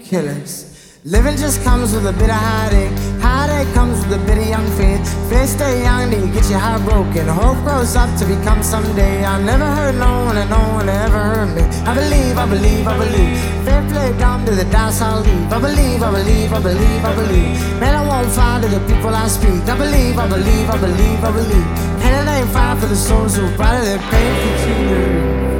killers. Living just comes with a bit of heartache. Heartache comes with a bit of young faith. Faith stay young till you get your heart broken. Hope grows up to become someday. I never heard no one and no one ever heard me. I believe, I believe, I believe. Fair play down to the dance I'll leave. I believe, I believe, I believe, I believe. Man, I won't fall to the people I speak. I believe, I believe, I believe, I believe. And it ain't fine for the souls who brought their pain for you.